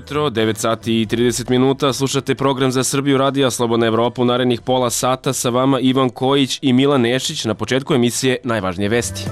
jutro, 9 sati i 30 minuta. Slušate program za Srbiju radija Slobodna Evropa u narednih pola sata. Sa vama Ivan Kojić i Milan Nešić. Na početku emisije najvažnije vesti.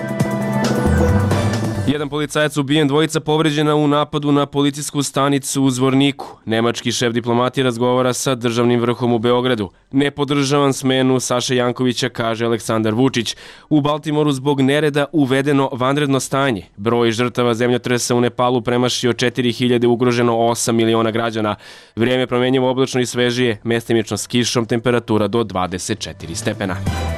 Jedan policajac ubijen, dvojica povređena u napadu na policijsku stanicu u Zvorniku. Nemački šef diplomatije razgovara sa državnim vrhom u Beogradu. Ne podržavam smenu Saše Jankovića, kaže Aleksandar Vučić. U Baltimoru zbog nereda uvedeno vanredno stanje. Broj žrtava zemljotresa u Nepalu premašio 4000, ugroženo 8 miliona građana. Vrijeme promenjivo, oblačno i svežije, mestimično s kišom, temperatura do 24 stepena.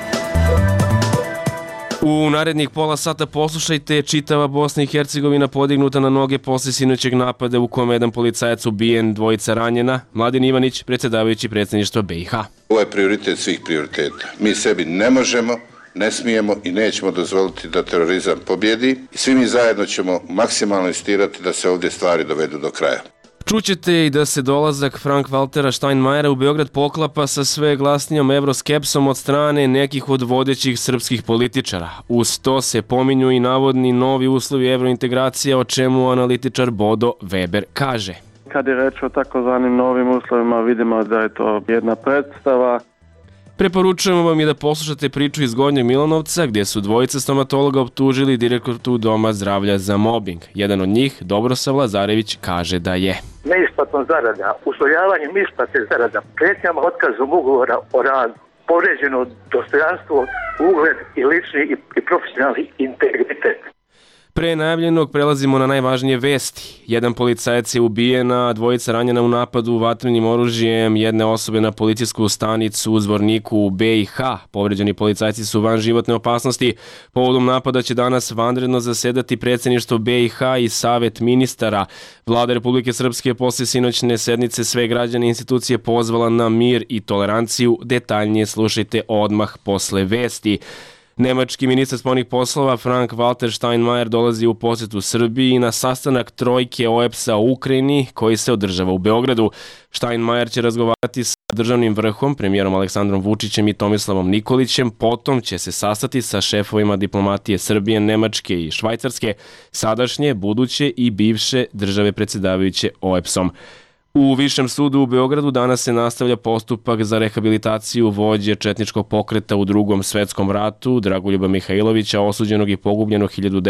U narednih pola sata poslušajte: čitava Bosna i Hercegovina podignuta na noge posle sinoćeg napada u kome jedan policajac ubijen, dvojica ranjena. Mladen Ivanić, predsjedavajući predsjedništva BiH. Ovo je prioritet svih prioriteta. Mi sebi ne možemo, ne smijemo i nećemo dozvoliti da terorizam pobjedi. I svi mi zajedno ćemo maksimalno insistirati da se ovdje stvari dovedu do kraja. Čućete i da se dolazak Frank-Waltera Steinmeiera u Beograd poklapa sa sve glasnijom evroskepsom od strane nekih od vodećih srpskih političara. Uz to se pominju i navodni novi uslovi evrointegracija, o čemu analitičar Bodo Weber kaže. Kad je reč o takozvanim novim uslovima, vidimo da je to jedna predstava. Preporučujemo vam i da poslušate priču iz Gornjeg Milanovca, gdje su dvojica stomatologa optužili direktorku Doma zdravlja za mobing. Jedan od njih, Dobrosav Lazarević, kaže da je neisplatom zarada, uslovljavanjem isplate zarada, prijetnjama otkazom ugovora o radu, povređeno dostojanstvo, ugled i lični i profesionalni integritet. Pre najavljenog prelazimo na najvažnije vesti. Jedan policajac je ubijen, a dvojica ranjena u napadu vatrenim oružjem jedne osobe na policijsku stanicu u Zvorniku u BiH. Povređeni policajci su van životne opasnosti. Povodom napada će danas vanredno zasedati predsjedništvo BiH i Savet ministara. Vlada Republike Srpske posle sinoćne sednice sve građane institucije pozvala na mir i toleranciju. Detaljnije slušajte odmah posle vesti. Nemački ministar spoljnih poslova Frank-Walter Steinmeier dolazi u posjetu Srbiji na sastanak trojke OEBS-a u Ukrajini koji se održava u Beogradu. Steinmeier će razgovarati sa državnim vrhom, premijerom Aleksandrom Vučićem i Tomislavom Nikolićem. Potom će se sastati sa šefovima diplomatije Srbije, Nemačke i Švajcarske, sadašnje, buduće i bivše države predsjedavajuće OEBS-om. U Višem sudu u Beogradu danas se nastavlja postupak za rehabilitaciju vođe četničkog pokreta u Drugom svetskom ratu Dragoljuba Mihajlovića, osuđenog i pogubljenog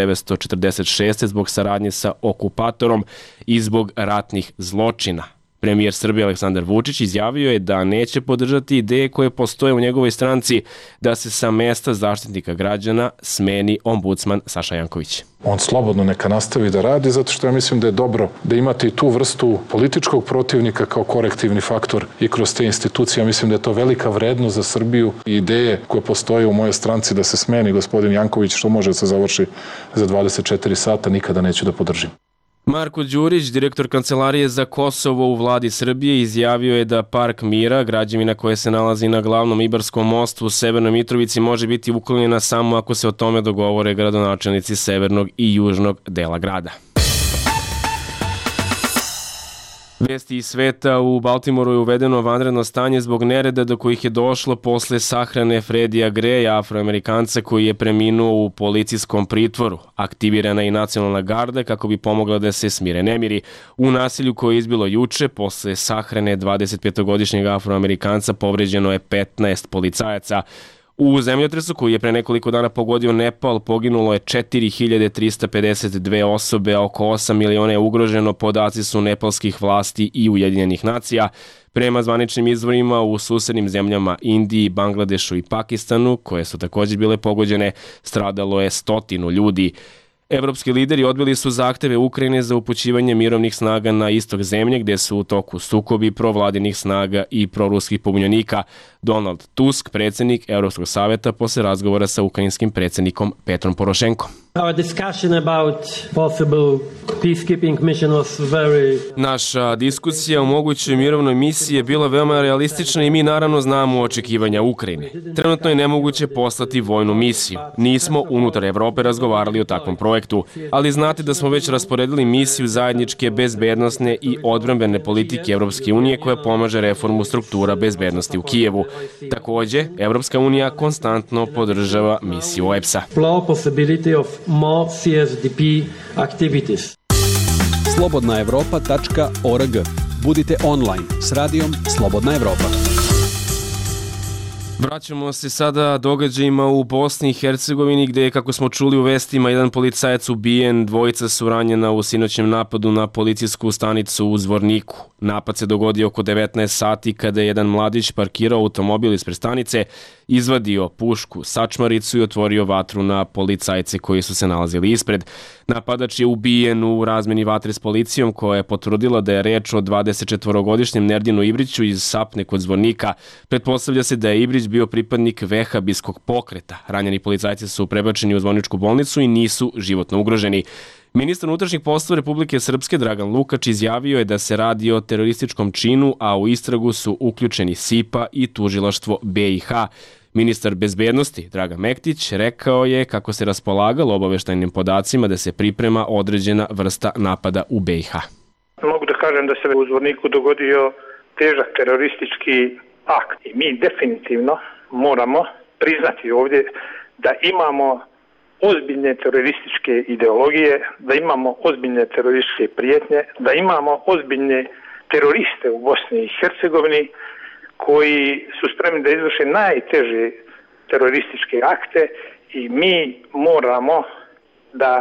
1946. zbog saradnje sa okupatorom i zbog ratnih zločina. Premijer Srbije Aleksandar Vučić izjavio je da neće podržati ideje koje postoje u njegovoj stranci da se sa mesta zaštitnika građana smeni ombudsman Saša Janković. On slobodno neka nastavi da radi, zato što ja mislim da je dobro da imate i tu vrstu političkog protivnika kao korektivni faktor i kroz te institucije. Ja mislim da je to velika vrednost za Srbiju i ideje koje postoje u mojoj stranci da se smeni gospodin Janković, što može da se završi za 24 sata, nikada neću da podržim. Marko Đurić, direktor Kancelarije za Kosovo u vladi Srbije, izjavio je da Park Mira, građevina koja se nalazi na glavnom Ibarskom mostu u Severnoj Mitrovici, može biti uklonjena samo ako se o tome dogovore gradonačelnici severnog i južnog dela grada. Vesti iz sveta: u Baltimoru je uvedeno vanredno stanje zbog nereda do kojih je došlo posle sahrane Fredija Greja, Afroamerikanca koji je preminuo u policijskom pritvoru. Aktivirana je i nacionalna garda kako bi pomogla da se smire nemiri. U nasilju koje je izbilo juče, posle sahrane 25-godišnjeg Afroamerikanca, povređeno je 15 policajaca. U zemljotresu koji je pre nekoliko dana pogodio Nepal poginulo je 4352 osobe, a oko 8 miliona je ugroženo, podaci su nepalskih vlasti i Ujedinjenih nacija. Prema zvaničnim izvorima u susednim zemljama Indiji, Bangladešu i Pakistanu, koje su također bile pogođene, stradalo je 100 ljudi. Evropski lideri odbili su zahteve Ukrajine za upućivanje mirovnih snaga na istok zemlje, gdje su u toku sukobi provladinih snaga i proruskih pobunjenika. Donald Tusk, predsjednik Europskog savjeta, posle razgovora sa ukrajinskim predsjednikom Petrom Porošenkom. Naša diskusija o mogućoj mirovnoj misiji je bila veoma realistična i mi naravno znamo očekivanja Ukrajine. Trenutno je nemoguće poslati vojnu misiju. Nismo unutar Evrope razgovarali o takvom projektu, ali znate da smo već rasporedili misiju zajedničke bezbednosne i odbrambene politike Evropske unije koja pomaže reformu struktura bezbednosti u Kijevu. Također, Evropska unija konstantno podržava misiju OEBS-a. slobodnaevropa.org. Budite online s radijom Slobodna Evropa. Vraćamo se sada događajima u Bosni i Hercegovini gdje je, kako smo čuli u vestima, jedan policajac ubijen, dvojica su ranjena u sinoćnjem napadu na policijsku stanicu u Zvorniku. Napad se dogodio oko 19 sati kada je jedan mladić parkirao automobil ispred stanice, izvadio pušku, sačmaricu i otvorio vatru na policajce koji su se nalazili ispred. Napadač je ubijen u razmeni vatre s policijom koja je potvrdila da je reč o 24-godišnjem Nerdinu Ibriću iz Sapne kod Zvornika. Pretpostavlja se da je Ibrić bio pripadnik vehabijskog pokreta. Ranjeni policajci su prebačeni u Zvorničku bolnicu i nisu životno ugroženi. Ministar unutrašnjih poslova Republike Srpske Dragan Lukač izjavio je da se radi o terorističkom činu, a u istragu su uključeni SIPA i tužilaštvo BiH. Ministar bezbednosti Dragan Mektić rekao je kako se raspolagalo obaveštajnim podacima da se priprema određena vrsta napada u BiH. Mogu da kažem da se u Zvorniku dogodio težak teroristički akt i mi definitivno moramo priznati ovdje da imamo ozbiljne terorističke ideologije, da imamo ozbiljne terorističke prijetnje, da imamo ozbiljne teroriste u Bosni i Hercegovini koji su spremni da izvrše najteže terorističke akte i mi moramo da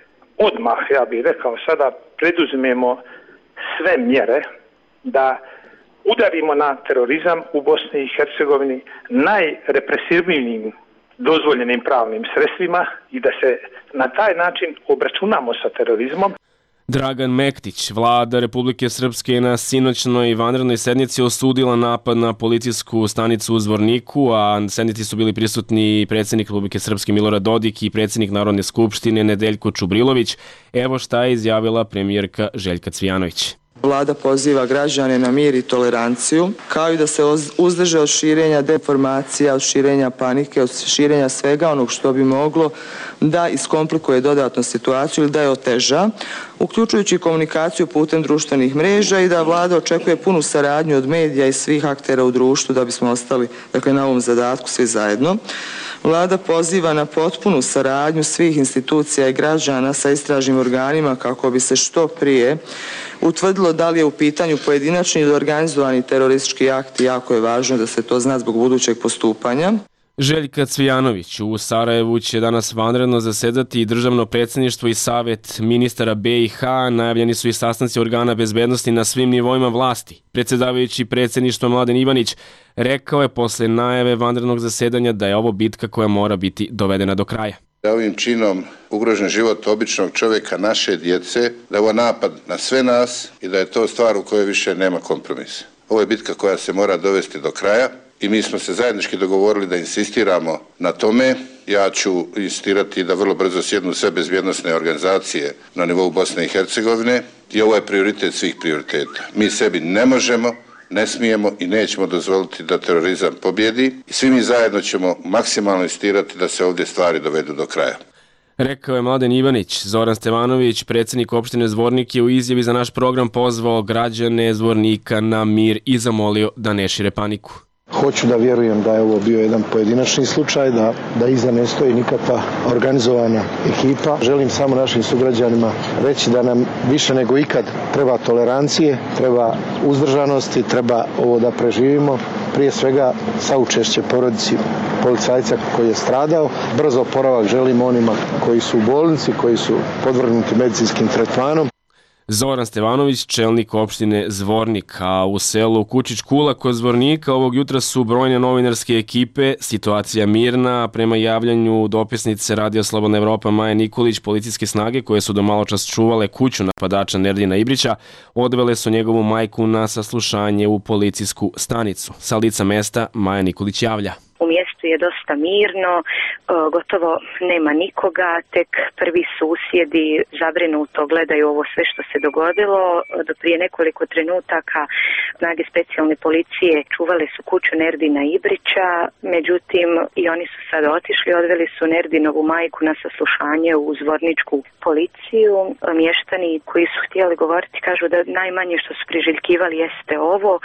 odmah, ja bih rekao sada, preduzmemo sve mjere da udarimo na terorizam u Bosni i Hercegovini najrepresivnijim dozvoljenim pravnim sredstvima i da se na taj način obračunamo sa terorizmom. Dragan Mektić, vlada Republike Srpske, na sinoćnoj vanrednoj sednici osudila napad na policijsku stanicu u Zvorniku, a na sednici su bili prisutni predsjednik Republike Srpske Milorad Dodik i predsjednik Narodne skupštine Nedeljko Čubrilović. Evo šta je izjavila premijerka Željka Cvijanović. Vlada poziva građane na mir i toleranciju, kao i da se uzdrže od širenja deformacija, od širenja panike, od širenja svega onog što bi moglo da iskomplikuje dodatno situaciju ili da je oteža, uključujući komunikaciju putem društvenih mreža i da vlada očekuje punu saradnju od medija i svih aktera u društvu da bismo ostali na ovom zadatku svi zajedno. Vlada poziva na potpunu saradnju svih institucija i građana sa istražnim organima kako bi se što prije utvrdilo da li je u pitanju pojedinačni ili organizovani teroristički akt i jako je važno da se to zna zbog budućeg postupanja. Željka Cvijanović, u Sarajevu će danas vanredno zasedati državno predsjedništvo i savet ministara BiH. Najavljeni su i sastanci organa bezbednosti na svim nivoima vlasti. Predsjedavajući predsjedništva Mladen Ivanić rekao je posle najave vanrednog zasedanja da je ovo bitka koja mora biti dovedena do kraja. Da ovim činom ugrožen život običnog čovjeka, naše djece, da je ovo napad na sve nas i da je to stvar u kojoj više nema kompromisa. Ovo je bitka koja se mora dovesti do kraja i mi smo se zajednički dogovorili da insistiramo na tome. Ja ću insistirati da vrlo brzo sjednu sve bezbjednosne organizacije na nivou Bosne i Hercegovine i ovo je prioritet svih prioriteta. Mi sebi ne možemo, ne smijemo i nećemo dozvoliti da terorizam pobjedi i svi mi zajedno ćemo maksimalno insistirati da se ovdje stvari dovedu do kraja. Rekao je Mladen Ivanić. Zoran Stevanović, predsjednik opštine Zvornik, je u izjavi za naš program pozvao građane Zvornika na mir i zamolio da ne šire paniku. Hoću da vjerujem da je ovo bio jedan pojedinačni slučaj, da iza ne stoji nikakva organizovana ekipa. Želim samo našim sugrađanima reći da nam više nego ikad treba tolerancije, treba uzdržanosti, treba ovo da preživimo. Prije svega saučešće porodici policajca koji je stradao. Brzo oporavak želimo onima koji su u bolnici, koji su podvrgnuti medicinskim tretmanom. Zoran Stevanović, čelnik opštine Zvornik, a u selu Kučić Kula kod Zvornika ovog jutra su brojne novinarske ekipe. Situacija mirna, prema javljanju dopisnice Radio Slobodna Evropa Maje Nikolić, policijske snage koje su do maločas čuvale kuću napadača Nerdina Ibrića odvele su njegovu majku na saslušanje u policijsku stanicu. Sa lica mesta Maja Nikolić javlja. U mjestu je dosta mirno, gotovo nema nikoga, tek prvi susjedi zabrinuto gledaju ovo sve što se dogodilo. Do prije nekoliko trenutaka snage specijalne policije čuvale su kuću Nerdina Ibrića, međutim i oni su sada otišli, odveli su Nerdinovu majku na saslušanje u Zvorničku policiju. Mještani koji su htjeli govoriti kažu da najmanje što su priželjkivali jeste ovo,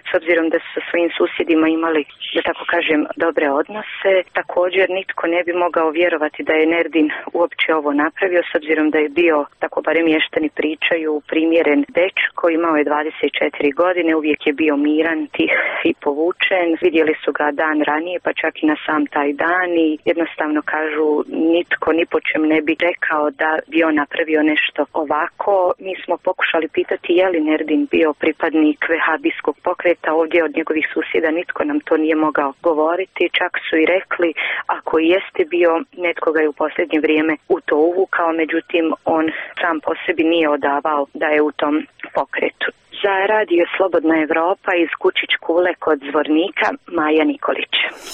s obzirom da su sa svojim susjedima imali, da tako kažem, dobre odnose. Također nitko ne bi mogao vjerovati da je Ernerdin uopće ovo napravio, s obzirom da je bio, tako barem mještani pričaju, primjeren dečko, imao je 24 godine, uvijek je bio miran, tih i povučen. Vidjeli su ga dan ranije, pa čak i na sam taj dan i jednostavno kažu nitko ni po čem ne bi rekao da bi on napravio nešto ovako. Mi smo pokušali pitati je li Ernerdin bio pripadnik vehabijskog pokreta, ovdje od njegovih susjeda nitko nam to nije mogao govoriti, čak su i rekli ako i jeste bio, netko ga je u posljednje vrijeme u to uvukao, međutim on sam po sebi nije odavao da je u tom pokretu. Za radio Slobodna Evropa iz Kučić Kule kod Zvornika, Maja Nikolić.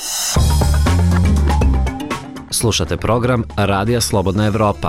Slušate program Radija Slobodna Evropa.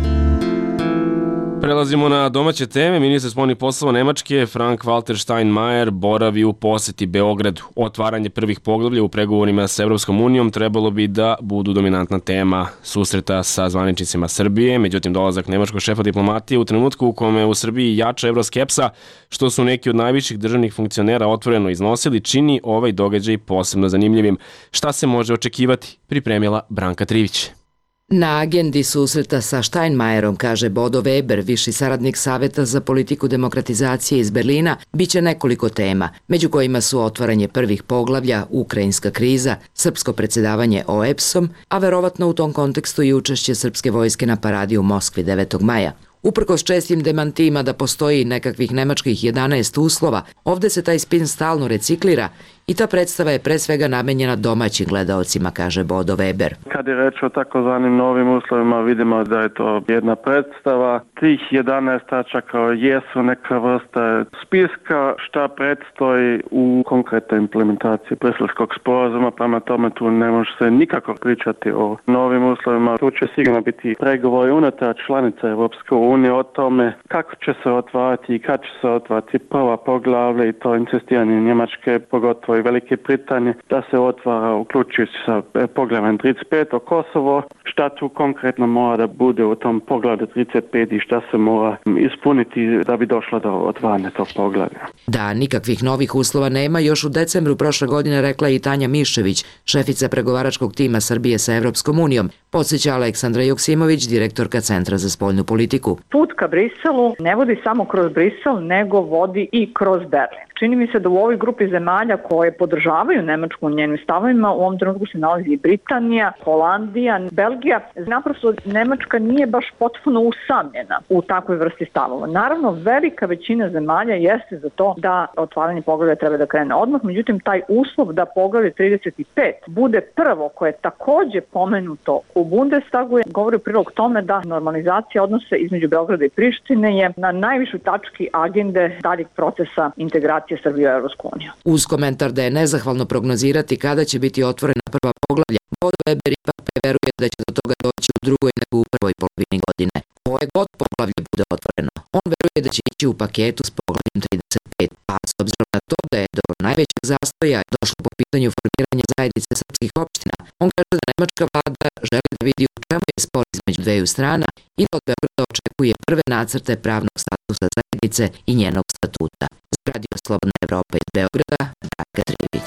Prelazimo na domaće teme. Ministar spoljnih poslova Nemačke Frank-Walter Steinmeier boravi u posjeti Beogradu. Otvaranje prvih poglavlja u pregovorima s Evropskom unijom trebalo bi da budu dominantna tema susreta sa zvaničnicima Srbije. Međutim, dolazak nemačkog šefa diplomatije u trenutku u kome u Srbiji jača evroskepsa, što su neki od najviših državnih funkcionera otvoreno iznosili, čini ovaj događaj posebno zanimljivim. Šta se može očekivati, pripremila Branka Trivić. Na agendi susreta sa Steinmeierom, kaže Bodo Weber, viši saradnik Saveta za politiku demokratizacije iz Berlina, biće nekoliko tema, među kojima su otvaranje prvih poglavlja, ukrajinska kriza, srpsko predsjedavanje OEBS-om, a verovatno u tom kontekstu i učešće srpske vojske na paradi u Moskvi 9. maja. Uprkos čestim demantima da postoji nekakvih nemačkih 11 uslova, ovde se taj spin stalno reciklira i ta predstava je pre svega namenjena domaćim gledaocima, kaže Bodo Weber. Kad je reč o takozvanim novim uslovima, vidimo da je to jedna predstava. Tih 11 tačaka jesu neka vrsta spiska šta predstoji u konkretnoj implementaciji Briselskog sporazuma, prema tome tu ne može se nikako pričati o novim uslovima. Tu će sigurno biti pregovori unutar članica Evropske unije o tome kako će se otvarati i kad će se otvarati prva poglavlja i to insistiranje Njemačke, pogotovo i Velike Britanije, da se otvara uključujući sa poglavljem 35 o Kosovo, šta tu konkretno mora da bude u tom poglavlju 35 i šta se mora ispuniti da bi došlo do otvaranja tog poglavlja. Da nikakvih novih uslova nema, još u decembru prošle godine rekla i Tanja Miščević, šefica pregovaračkog tima Srbije sa Evropskom unijom, podsjeća Aleksandra Joksimović, direktorka Centra za spoljnu politiku. Put ka Briselu ne vodi samo kroz Brisel, nego vodi i kroz Berlin. Čini mi se da u ovoj grupi zemalja koje podržavaju Nemačku u njenim stavovima, u ovom trenutku se nalazi i Britanija, Holandija, Belgija. Naprosto Nemačka nije baš potpuno usamljena u takvoj vrsti stavova. Naravno, velika većina zemalja jeste za to da otvaranje poglavlja treba da krene odmah, međutim taj uslov da poglavlje 35 bude prvo, koje je takođe pomenuto u Bundestagu, govori u prilog tome da normalizacija odnosa između Beograda i Prištine je na najvišoj tački agende daljeg procesa integracije Srbije u Evropsku uniju. Uz komentar da je nezahvalno prognozirati kada će biti otvorena prva poglavlja, Bodo Weber ipak preveruje da će do toga doći u drugoj nego u prvoj polovini godine. Koje god poglavlje bude otvoreno, on veruje da će ići u paketu s poglavljem 35, a s obzirom na to da je do najvećeg zastoja došlo po pitanju formiranja zajednice srpskih opština, on kaže da nemačka vlada želi da vidi u čemu je spor između dveju strana i da od Beograda očekuje prve nacrte pravnog statusa zajednice i njenog statuta. Radio Slobodna Evropa iz Beograda, Branka Trivić.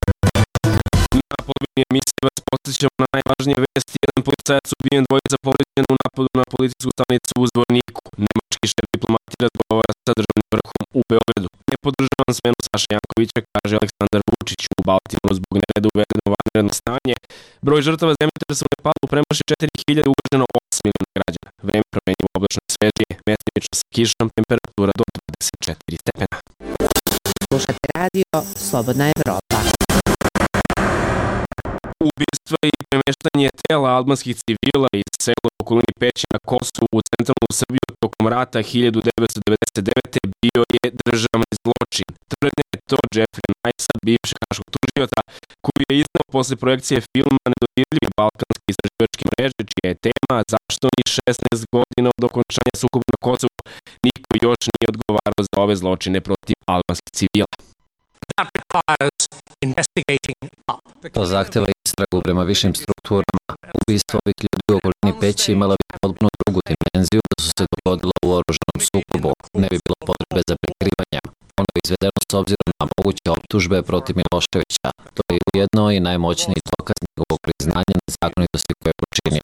Na pobjednoj emisiji vas posjećamo na najvažnije vesti. Jedan policajac ubijen, dvojica povređena u napadu na policijsku stanicu u Zvorniku. Nemački šef diplomatije razgovara sa državnim vrhom u Beogradu. Ne podržavam smenu Saša Jankovića, kaže Aleksandar Vučić. U Baltimoru zbog nereda uvedeno vanredno stanje. Broj žrtava zemljotresa u Nepalu premaši 4000, ugroženo 8 miliona građana. Vreme promenjivo, oblačno, svežije, mestimično sa kišom, temperatura do 24 stepena. Slušate radio Slobodna Evropa. Ubistva i premeštanje tela albanskih civila iz sela u okolini Peći na Kosovu u centralnu Srbiju tokom rata 1999. bio je državni zločin. Tvrdnja je to Jeffrey Nice, bivšeg haškog tužioca, koji je izneo posle projekcije filma Nedodirljivi balkanski istraživačke mreže, čija je tema zašto ni 16 godina od okončanja sukoba na Kosovu niko još nije odgovarao za ove zločine protiv albanskih civila. To zahteva istragu prema višim strukturama. Ubistvo ovih ljudi u okolini Peći imala bi potpuno drugu dimenziju da su se dogodila u oružanom sukobu. Ne bi bilo potrebe za prikrivanjem. Ono je izvedeno s obzirom na moguće optužbe protiv Miloševića. To je ujedno i najmoćniji dokaz njegovog priznanja nezakonitosti koje je počinio.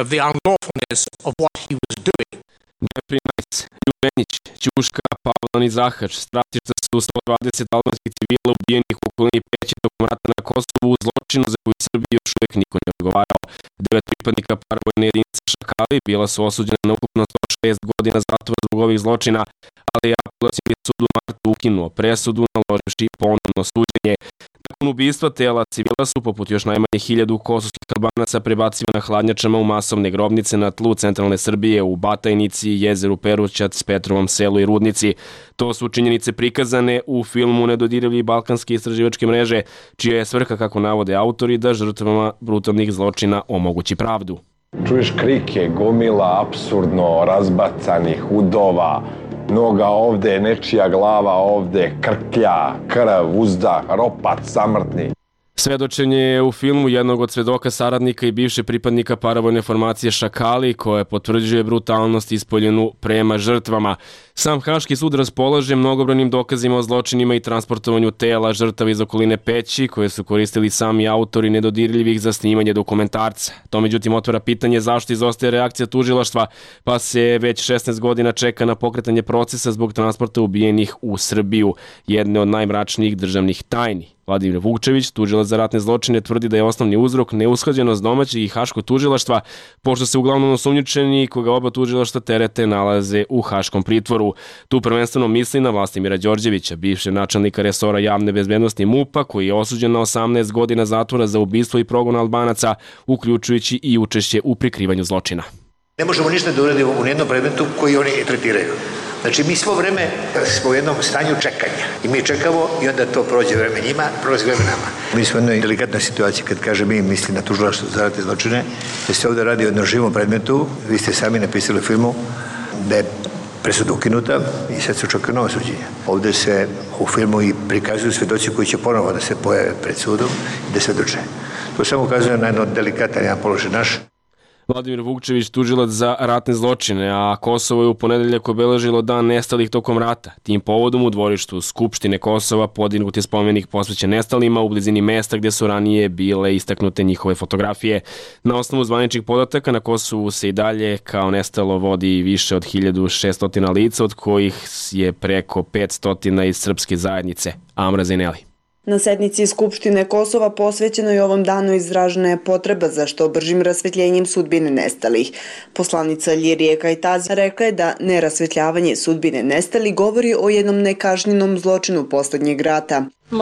Neprinac, Ljubenić, Ćuška, Pavlan i Zahač stratišta su 120 albanskih civila ubijenih u okolini Peći tokom rata na Kosovu u zločinu za koju Srbiji još uvijek niko ne odgovarao. 9 pripadnika paravojne jedinice Šakali bila su osuđena na ukupno 106 godina zatvora zbog ovih zločina, ali je apelacioni sud u martu ukinuo presudu naloživši ponovno suđenje. Nakon ubistva tela civila su, poput još najmanje 1000 kosovskih Albanaca, prebacivana hladnjačama u masovne grobnice na tlu centralne Srbije u Batajnici, jezeru Perućac, Petrovom selu i Rudnici. To su činjenice prikazane u filmu Nedodirljivi balkanske istraživačke mreže, čija je svrha, kako navode autori, da žrtvama brutalnih zločina omogući pravdu. Čuješ krike, gomila apsurdno razbacanih udova, noga ovde, nečija glava ovde, krklja, krv, uzdah, ropac, samrtni. Svedočenje je u filmu jednog od svedoka saradnika i bivše pripadnika paravojne formacije Šakali, koja potvrđuje brutalnost ispoljenu prema žrtvama. Sam Haški sud raspolaže mnogobrojnim dokazima o zločinima i transportovanju tela žrtava iz okoline Peći, koje su koristili sami autori Nedodirljivih za snimanje dokumentarca. To međutim otvara pitanje zašto izostaje reakcija tužilaštva, pa se već 16 godina čeka na pokretanje procesa zbog transporta ubijenih u Srbiju, jedne od najmračnijih državnih tajni. Vladimir Vukčević, tužilac za ratne zločine, tvrdi da je osnovni uzrok neusklađenost domaćeg i haškog tužilaštva, pošto se uglavnom osumnjičeni koga oba tužilaštva terete nalaze u haškom pritvoru. Tu prvenstveno misli na Vlastimira Đorđevića, bivšeg načelnika resora javne bezbednosti MUP-a, koji je osuđen na 18 godina zatvora za ubistvo i progon Albanaca, uključujući i učešće u prikrivanju zločina. Ne možemo ništa da uradimo u nijednom predmetu koji oni tretiraju. Znači, mi svo vreme smo u jednom stanju čekanja i mi čekamo i onda to prođe vreme njima, prođe vreme nama. Mi smo u jednoj delikatnoj situaciji, kad kaže mi misli na tužilaštvo za ratne zločine, da se ovdje radi o jednom živom predmetu. Vi ste sami napisali u filmu da je presuda ukinuta i sad se očekuje novo suđenje. Ovdje se u filmu i prikazuju svedoci koji će ponovo da se pojave pred sudom i da svedoče. To samo ukazuje na jedno delikatan jedan položaj naš. Vladimir Vukčević, tužilac za ratne zločine, a Kosovo je u ponedeljak obeležilo dan nestalih tokom rata. Tim povodom u dvorištu Skupštine Kosova podignut je spomenik posvećen nestalima u blizini mesta gdje su ranije bile istaknute njihove fotografije. Na osnovu zvaničnih podataka na Kosovu se i dalje kao nestalo vodi više od 1600 lica, od kojih je preko 500 iz srpske zajednice. Amra Zineli. Na sednici Skupštine Kosova posvećenoj ovom danu izražena je potreba za što bržim rasvetljenjem sudbine nestalih. Poslanica Ljirije Kajtazi rekla je da nerasvetljavanje sudbine nestalih govori o jednom nekažnjenom zločinu posljednjeg rata.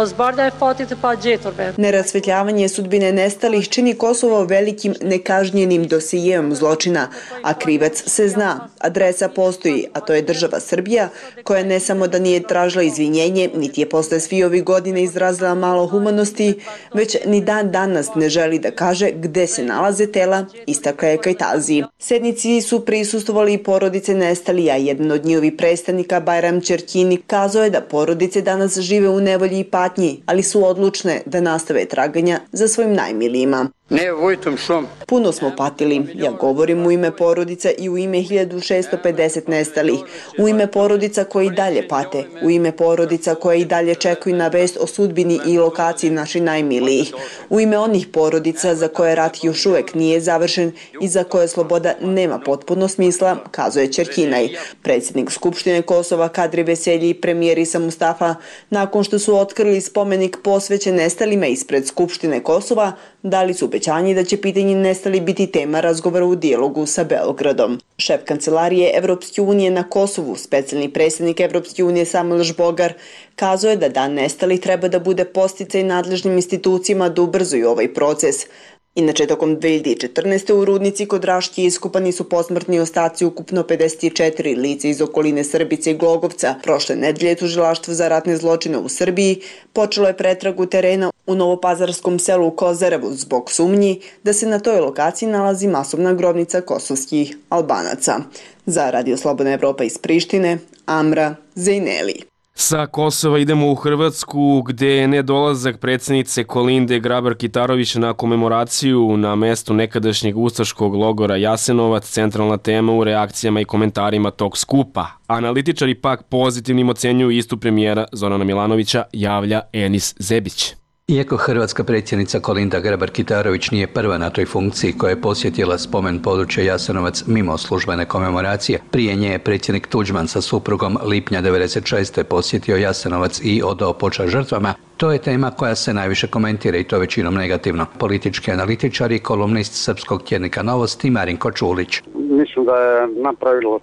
Nerasvetljavanje sudbine nestalih čini Kosovo velikim nekažnjenim dosijeom zločina, a krivac se zna, adresa postoji, a to je država Srbija, koja ne samo da nije tražila izvinjenje, niti je posle svih ovih godina izrazila malo humanosti, već ni dan danas ne želi da kaže gde se nalaze tela, istakla je Kajtazi. Sednici su prisustvovali i porodice nestalih, a jedan od njihovih predstavnika, Bajram Čerkini, kazao je da porodice danas žive u nevolji i patnji, ali su odlučne da nastave traganja za svojim najmilijima. Puno smo patili. Ja govorim u ime porodica i u ime 1650 nestalih. U ime porodica koji dalje pate. U ime porodica koje i dalje čekaju na vest o sudbini i lokaciji naših najmilijih. U ime onih porodica za koje rat još uvek nije završen i za koje sloboda nema potpuno smisla, kazuje Čerkinaj. Predsjednik Skupštine Kosova Kadri Veselji i premijer Isa Mustafa, nakon što su otkrili spomenik posvećen nestalima ispred Skupštine Kosova, dali su obećanje da će pitanje nestali biti tema razgovora u dijalogu sa Beogradom. Šef kancelarije Evropske unije na Kosovu, specijalni predsjednik Evropske unije Samuel Žbogar, kazao je da dan nestalih treba da bude podsticaj nadležnim institucijama da ubrzuju ovaj proces. Inače, tokom 2014. u Rudnici kod Raške iskopani su posmrtni ostaci ukupno 54 lica iz okoline Srbice i Glogovca. Prošle nedelje tužilaštvo za ratne zločine u Srbiji počelo je pretragu terena u novopazarskom selu Kozarevu zbog sumnji da se na toj lokaciji nalazi masovna grobnica kosovskih Albanaca. Za Radio Slobodna Evropa iz Prištine, Amra Zejneli. Sa Kosova idemo u Hrvatsku gdje je nedolazak predsjednice Kolinde Grabar-Kitarović na komemoraciju na mestu nekadašnjeg ustaškog logora Jasenovac centralna tema u reakcijama i komentarima tog skupa. Analitičari pak pozitivnim ocenjuju istup premijera Zorana Milanovića, javlja Enis Zebić. Iako hrvatska predsjednica Kolinda Grabar-Kitarović nije prva na toj funkciji koja je posjetila spomen područja Jasenovac mimo službene komemoracije, prije nje je predsjednik Tuđman sa suprugom lipnja 1996. posjetio Jasenovac i odao počast žrtvama. To je tema koja se najviše komentira i to većinom negativno. Politički analitičar i kolumnist srpskog tjednika Novosti Marinko Čulić. Mislim da je napravilo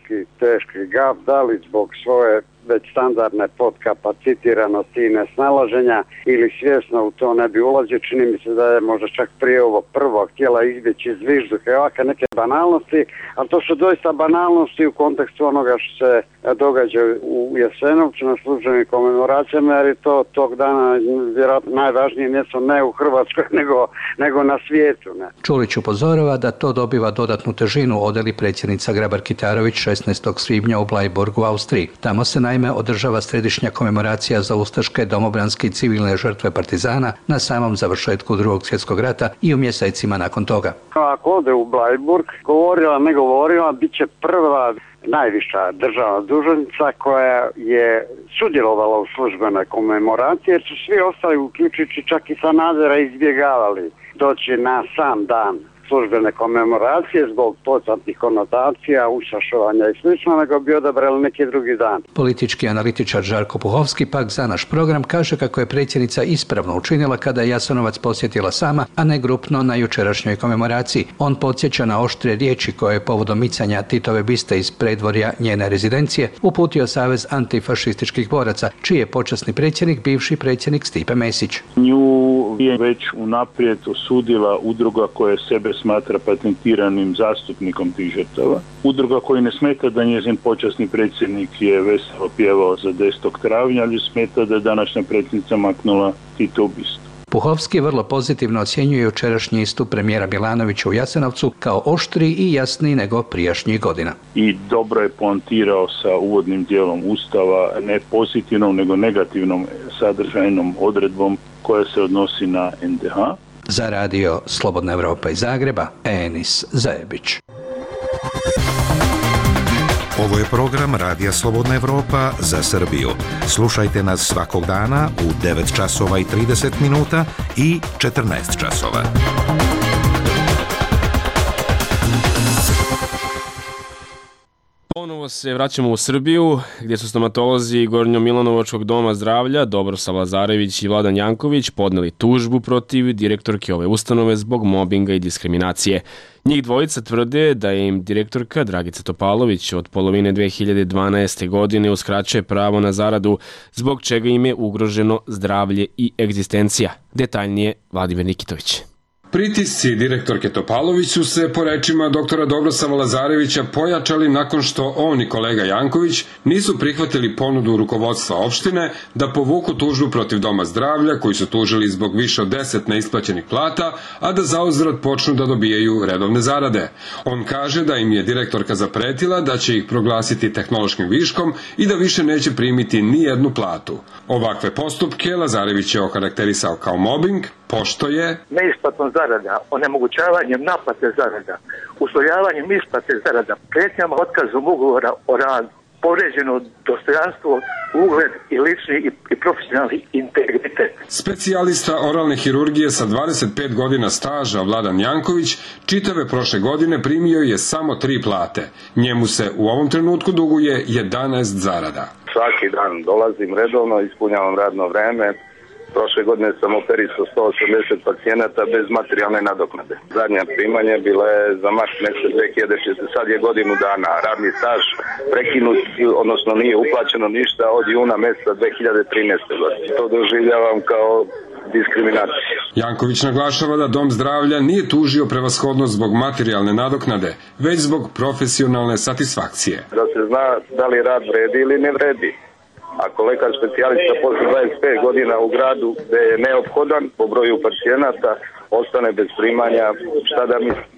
teški gaf, da li zbog svoje već standardne podkapacitiranosti i nesnalaženja ili svjesno u to ne bi ulazio. Čini mi se da je možda čak prije ovo prvo htjela izbjeći zvižduke, ovakve neke banalnosti, ali to su doista banalnosti u kontekstu onoga što se događa u Jasenovcu na službenim komemoracijama, jer je to tog dana vjerojatno najvažnije mjesto ne u Hrvatskoj nego na svijetu. Ne. Čulić upozorava da to dobiva dodatnu težinu, odeli predsjednica Grabar-Kitarović 16. svibnja u Blajburgu u Austriji. Tamo se naime održava središnja komemoracija za ustaške, domobranske i civilne žrtve partizana na samom završetku Drugog svjetskog rata i u mjesecima nakon toga. Ako ode u Blajburg, govorila, ne govorila, bit će prva najviša državna dužnosnica koja je sudjelovala u službenoj komemoraciji, jer su svi ostali, uključujući čak i Sanadera, izbjegavali doći na sam dan službene komemoracije zbog poznatih konotacija, ušašovanja i sl., nego bi odabrali neki drugi dan. Politički analitičar Žarko Puhovski pak za naš program kaže kako je predsjednica ispravno učinila kada je Jasenovac posjetila sama, a ne grupno na jučerašnjoj komemoraciji. On podsjeća na oštre riječi koje je povodom micanja Titove biste iz predvorja njene rezidencije uputio Savez antifašističkih boraca, čiji je počasni predsjednik bivši predsjednik Stipe Mesić. Nju je već unaprijed osudila udruga koja sebe smatra patentiranim zastupnikom tih žrtava. Udruga koji ne smeta da njezin počasni predsjednik je veselo pjevao za 10. travnja, ali smeta da je današnja predsjednica maknula Tito bistu. Puhovski vrlo pozitivno ocjenjuje jučerašnji istup premijera Milanovića u Jasenovcu kao oštriji i jasniji nego prijašnjih godina. I dobro je poantirao sa uvodnim dijelom Ustava, ne pozitivnom nego negativnom sadržajnom odredbom koja se odnosi na NDH. Za radio Slobodna Evropa iz Zagreba, Enis Zajebić. Ovo je program Radija Slobodna Evropa za Srbiju. Slušajte nas svakog dana u 9 časova i 30 minuta i 14 časova. Ponovo se vraćamo u Srbiju, gdje su stomatolozi Gornjo-Milanovačkog doma zdravlja Dobrosav Lazarević i Vladan Janković podneli tužbu protiv direktorke ove ustanove zbog mobinga i diskriminacije. Njih dvojica tvrde da im direktorka Dragica Topalović od polovine 2012. godine uskraćuje pravo na zaradu, zbog čega im je ugroženo zdravlje i egzistencija. Detaljnije Vladimir Nikitović. Pritisci direktorke Topalović su se, po rečima doktora Dobrosava Lazarevića, pojačali nakon što on i kolega Janković nisu prihvatili ponudu rukovodstva opštine da povuku tužbu protiv Doma zdravlja, koji su tužili zbog više od 10 neisplaćenih plata, a da zauzvrat počnu da dobijaju redovne zarade. On kaže da im je direktorka zapretila da će ih proglasiti tehnološkim viškom i da više neće primiti ni jednu platu. Ovakve postupke Lazarević je okarakterisao kao mobbing, pošto je neisplatom zarada, onemogućavanjem naplate zarada, uslovljavanjem isplate zarada, prijetnjama otkazom ugovora o radu, povređeno dostojanstvo, ugled i lični i profesionalni integritet. Specijalista oralne hirurgije sa 25 godina staža Vladan Janković čitave prošle godine primio je samo 3 plate. Njemu se u ovom trenutku duguje 11 zarada. Svaki dan dolazim redovno, ispunjavam radno vreme. Prošle godine sam operisao 180 pacijenata bez materijalne nadoknade. Zadnja primanja bila je za mart mjesec 2006. Sad je godinu dana. Radni staž prekinut, odnosno nije uplaćeno ništa od juna mjeseca 2013. godine. To doživljavam kao diskriminaciju. Janković naglašava da Dom zdravlja nije tužio prevashodno zbog materijalne nadoknade, već zbog profesionalne satisfakcije. Da se zna da li rad vredi ili ne vredi. Ako lekar specijalista posle 25 godina u gradu gde je neophodan po broju pacijenata ostane bez primanja, šta da misli?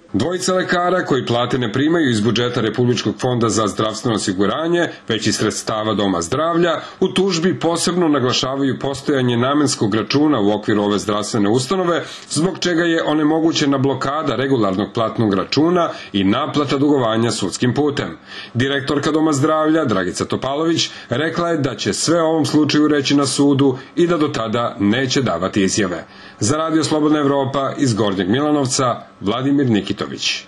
Dvojica lekara koji plate ne primaju iz budžeta Republičkog fonda za zdravstveno osiguranje, već iz sredstava Doma zdravlja, u tužbi posebno naglašavaju postojanje namenskog računa u okviru ove zdravstvene ustanove, zbog čega je onemogućena blokada regularnog platnog računa i naplata dugovanja sudskim putem. Direktorka Doma zdravlja, Dragica Topalović, rekla je da će sve o ovom slučaju reći na sudu i da do tada neće davati izjave. Za Radio Slobodna Evropa iz Gornjeg Milanovca, Vladimir Nikitović.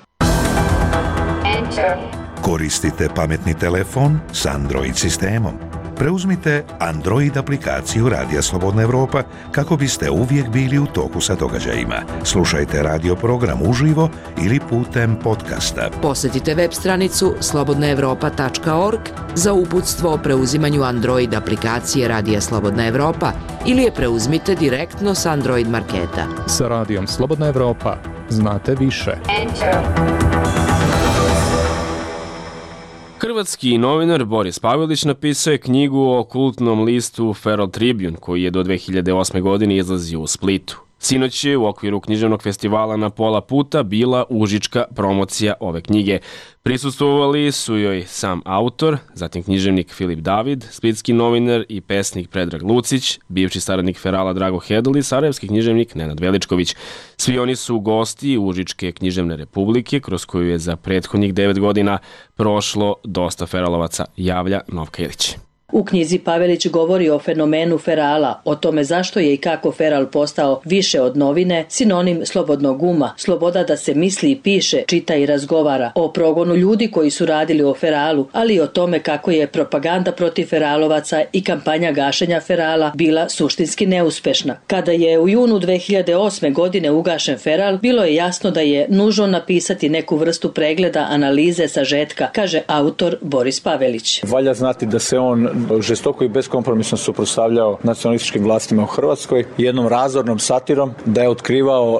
Koristite pametni telefon s Android sistemom. Preuzmite Android aplikaciju Radija Slobodna Evropa kako biste uvijek bili u toku sa događajima. Slušajte radio program uživo ili putem podcasta. Posjetite web stranicu slobodnaevropa.org za uputstvo o preuzimanju Android aplikacije Radija Slobodna Evropa ili je preuzmite direktno s Android marketa. Sa Radijom Slobodna Evropa znate više. Hrvatski novinar Boris Pavelić napisao je knjigu o kultnom listu Feral Tribune, koji je do 2008. godine izlazio u Splitu. Sinoć je u okviru književnog festivala Na pola puta bila užička promocija ove knjige. Prisustvovali su joj sam autor, zatim književnik Filip David, splitski novinar i pesnik Predrag Lucić, bivši saradnik Ferala Drago Hedl i sarajevski književnik Nenad Veličković. Svi oni su gosti Užičke književne republike, kroz koju je za prethodnih 9 godina prošlo dosta feralovaca, javlja Novka Ilić. U knjizi Pavelić govori o fenomenu ferala, o tome zašto je i kako feral postao više od novine, sinonim slobodnog uma, sloboda da se misli i piše, čita i razgovara, o progonu ljudi koji su radili o feralu, ali i o tome kako je propaganda protiv feralovaca i kampanja gašenja ferala bila suštinski neuspešna. Kada je u junu 2008. godine ugašen feral, bilo je jasno da je nužno napisati neku vrstu pregleda, analize, sažetka, kaže autor Boris Pavelić. Valja znati da se on žestoko i beskompromisno suprotstavljao nacionalističkim vlastima u Hrvatskoj, jednom razornom satirom, da je otkrivao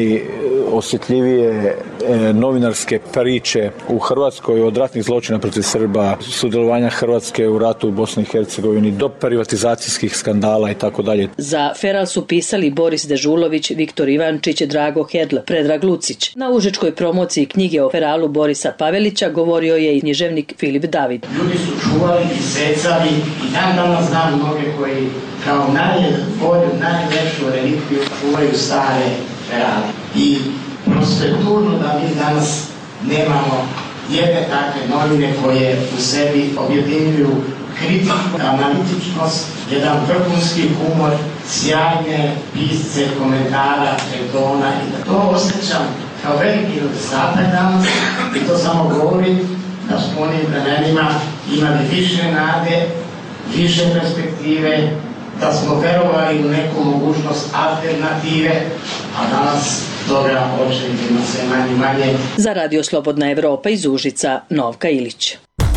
najosjetljivije novinarske priče u Hrvatskoj, od ratnih zločina protiv Srba, sudjelovanja Hrvatske u ratu u Bosni i Hercegovini, do privatizacijskih skandala i tako dalje. Za feral su pisali Boris Dežulović, Viktor Ivančić, Drago Hedl, Predrag Lucić. Na užičkoj promociji knjige o feralu Borisa Pavelića govorio je i književnik Filip David. Ljudi su čuvali i secali i dan danas znam mnoge koji kao najbolju, najlepšu relikviju čuvaju stare ferale. I prosto je tužno da mi danas nemamo jedne takve novine koje u sebi objedinjuju kritiku, analitičnost, jedan vrhunski humor, sjajne pisce, komentara, retona i da to osjećam kao veliki nedostatak danas i to samo govorim da smo onim vremenima imali više nade, više perspektive, da smo verovali u neku mogućnost alternative, a danas toga očekivamo sve manje i manje. Za Radio Slobodna Evropa iz Užica, Novka Ilić.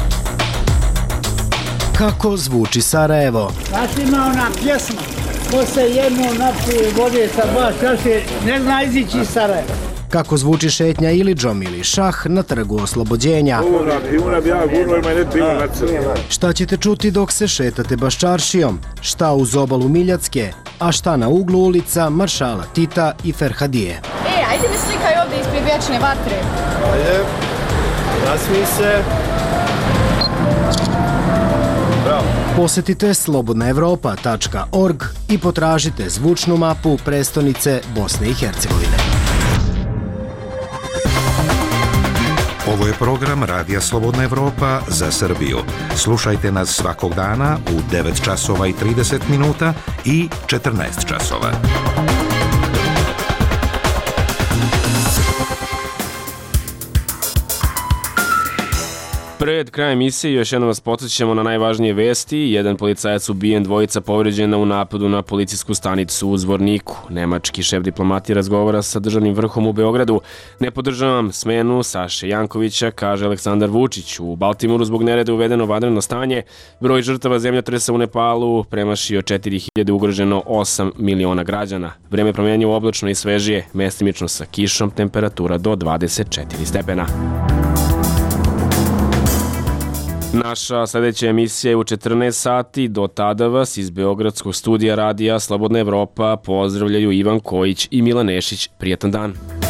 Kako zvuči Sarajevo? Znaš ima ona pjesma, ko se jedno napije vode sa dva čaše, ne zna izići iz Sarajeva. Kako zvuči šetnja Ilidžom ili šah na Trgu Oslobođenja? Šta ćete čuti dok se šetate Baščaršijom? Šta uz obalu Miljacke? A šta na uglu ulica Maršala Tita i Ferhadije? Ajde mi slikaj ovdje ispred vječne vatre. Ajde, nasmij se. Bravo. Posjetite slobodnaevropa.org i potražite zvučnu mapu prestonice Bosne i Hercegovine. Ovo je program Radija Slobodna Evropa za Srbiju. Slušajte nas svakog dana u 9 časova i 30 minuta i 14 časova. Pred krajem emisije još jednom vas podsjećamo na najvažnije vesti. Jedan policajac ubijen, dvojica povređena u napadu na policijsku stanicu u Zvorniku. Nemački šef diplomatije razgovara sa državnim vrhom u Beogradu. Ne podržavam smenu Saše Jankovića, kaže Aleksandar Vučić. U Baltimoru zbog nereda uvedeno vanredno stanje. Broj žrtava zemljotresa u Nepalu premašio 4000, ugroženo 8 miliona građana. Vreme promenjivo, oblačno i svežije, mestimično sa kišom, temperatura do 24 stepena. Naša sljedeća emisija je u 14 sati. Do tada vas iz Beogradskog studija Radija Slobodna Evropa pozdravljaju Ivan Kojić i Milan Nešić. Prijetan dan.